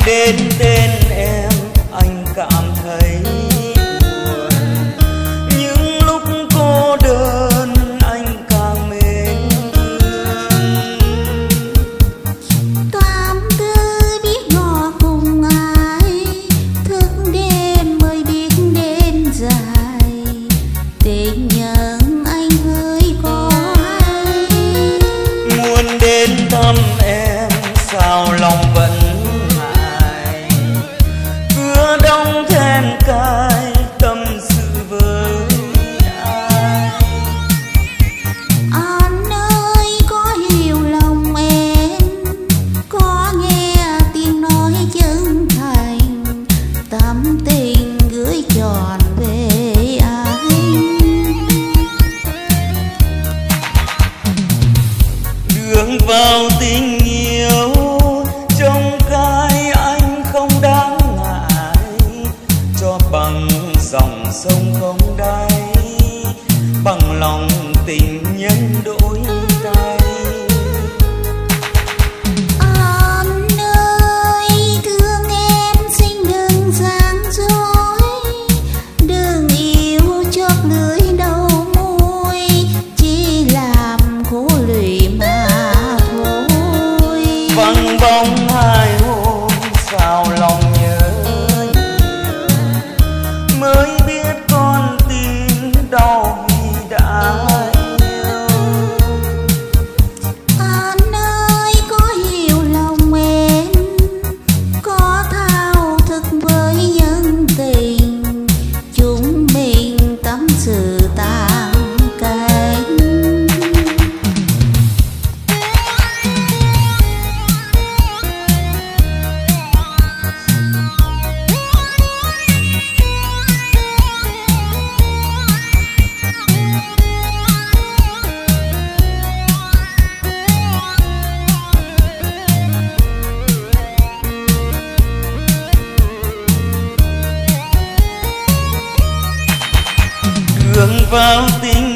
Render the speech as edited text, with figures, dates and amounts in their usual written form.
đến tên em anh cảm thấy buồn. Những lúc cô đơn anh càng mến thương. Tám tư biết ngỏ cùng ai, thức đêm mới biết đêm dài. Tình nhân anh hỡi có ai, Muốn đến thăm em sao lòng vẫn ngại. Cửa đóng then cài tâm sự với ai. anh ơi có hiểu lòng em, có nghe tiếng nói chân thành, tâm tình gửi trọn về anh. Đường vào tình yêu trong cái anh không đáng ngại, cho bằng dòng sông không đáy, bằng lòng tình nhân đổi tay. Anh ơi thương em xin đừng gian dối, đừng yêu chót lưỡi đầu môi, chỉ làm khổ lụy mà thôi. Vắng bóng hai hôm sao lòng nhớ nhiều, mới biết con tim đau vì đã yêu. Anh ơi có hiểu lòng em, có thao thức với nhân tình, chúng mình tâm sự tàn cánh. Đường vào tình